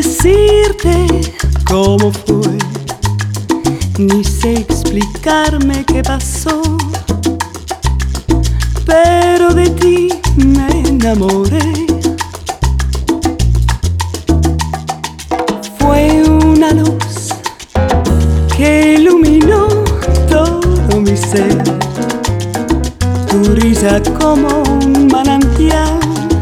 decirte cómo fue, ni sé explicarme qué pasó, pero de ti me enamoré. Fue una luz que iluminó todo mi ser, tu risa como un manantial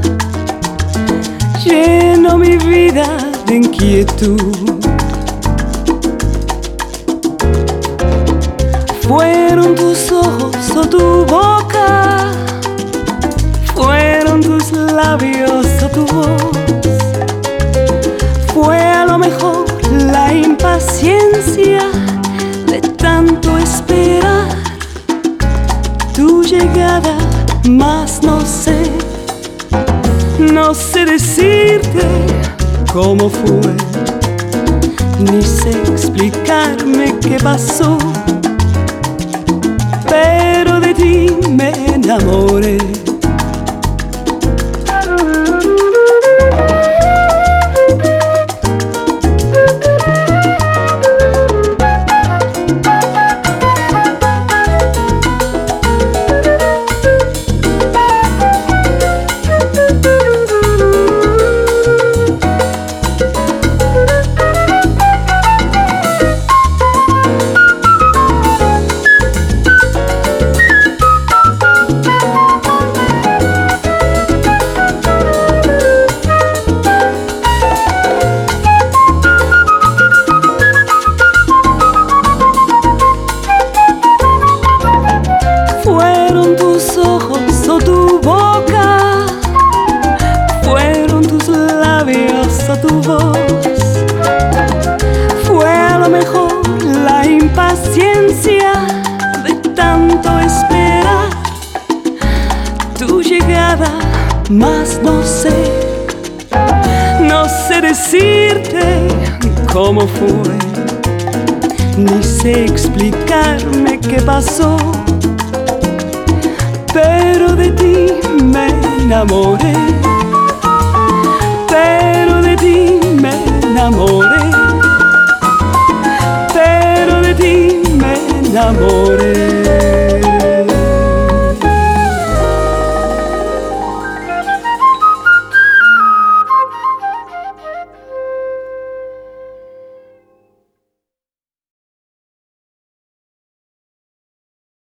llenó mi vida de inquietud. Fueron tus ojos o tu boca, fueron tus labios o tu voz, fue a lo mejor la impaciencia de tanto esperar tu llegada, mas no sé decirte cómo fue, ni sé explicarme qué pasó, pero de ti me enamoré. Tu voz fue a lo mejor la impaciencia de tanto esperar tu llegada, mas no sé decirte cómo fue, ni sé explicarme qué pasó, pero de ti me enamoré.